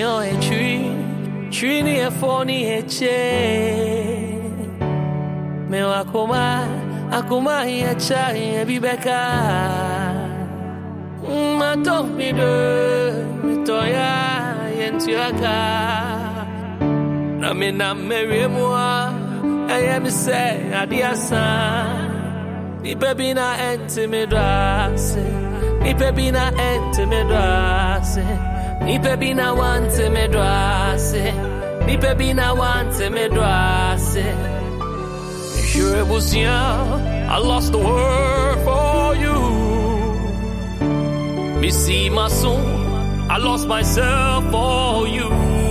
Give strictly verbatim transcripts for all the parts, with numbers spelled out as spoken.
your a tree, tree near phony a chair. Me wakoma, akuma here chai, be beka. Ma don't me do, me toya, yentuaka. Na me na merry moi, I am say, adiasa. Ni baby na ente me drase, ni baby na ente me drase, ni baby na wante me drase, ni baby na wante me drase. Sure it was young, I lost the word for you. Me see my soul, I lost myself for you.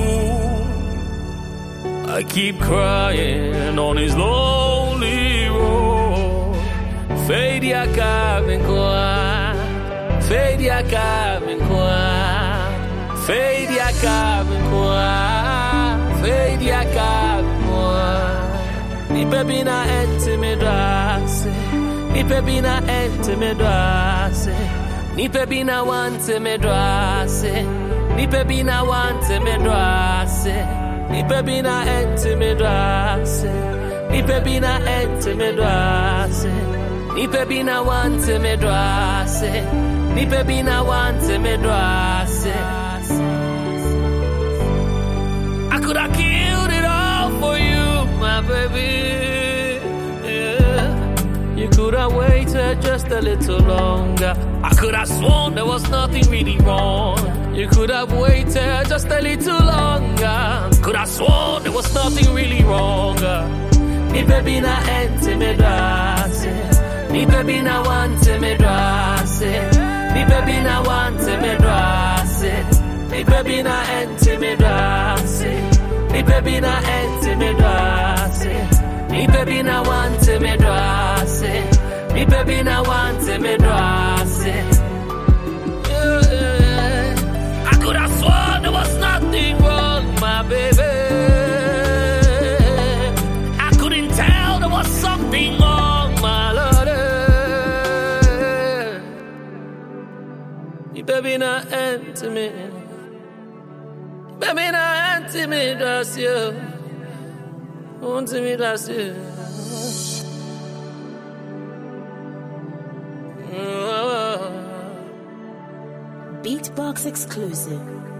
I keep crying on his lonely road. Fade ya cabin qua, fade ya cabin qua, fade ya cabin qua, fade ya cabin qua. Ni baby na ente me drase, ni baby na ente me drase, ni baby na wante me drase, ni baby na wante me drase, ni baby na ente me drase, ni baby na ente me drase, ni baby na wante me drase, ni baby na wante me drase. I could have killed it all for you, my baby. Yeah. You could have waited just a little longer. I could have sworn there was nothing really wrong. You could have waited just a little longer. Could have sworn there was nothing really wrong. Ni baby na ente me drase, ni baby na wante me drase, ni baby na wante me drase, ni baby na ente me drase, ni baby na ente me drase, ni baby na wante me drase, ni baby na wante me drase. Yeah. I could have sworn there was nothing wrong, my baby. I couldn't tell there was something wrong, my lord. Ni baby na ente me, baby na ente me drase, ente me drase. Beatbox exclusive.